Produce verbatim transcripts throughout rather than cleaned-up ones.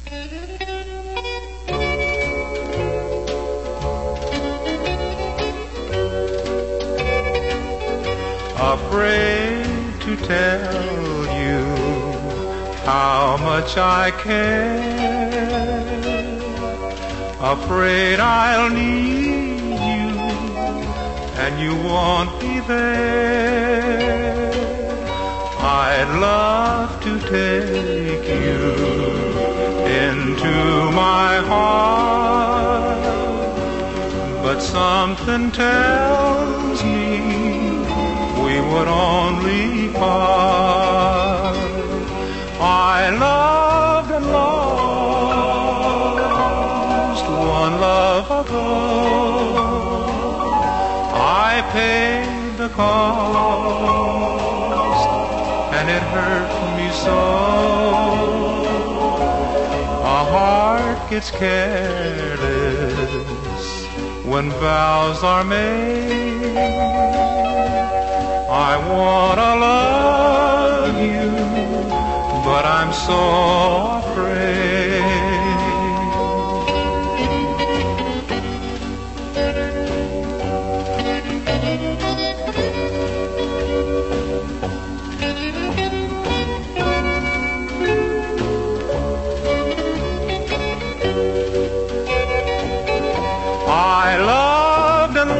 Afraid to tell you how much I care, afraid I'll need you and you won't be there. I'd love to take you into my heart, but something tells me we would only part. I loved and lost one love ago. I paid the cost, and it hurt me so. A heart gets careless when vows are made. I wanna love you, but I'm so afraid. I loved and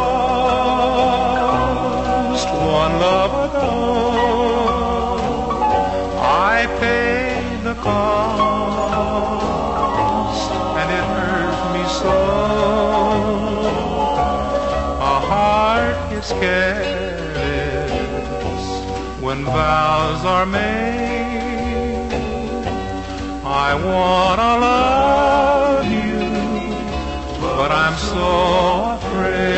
lost one love ago. I paid the cost, and it hurt me so. A heart gets careless when vows are made. I wanna love you, but I'm so afraid.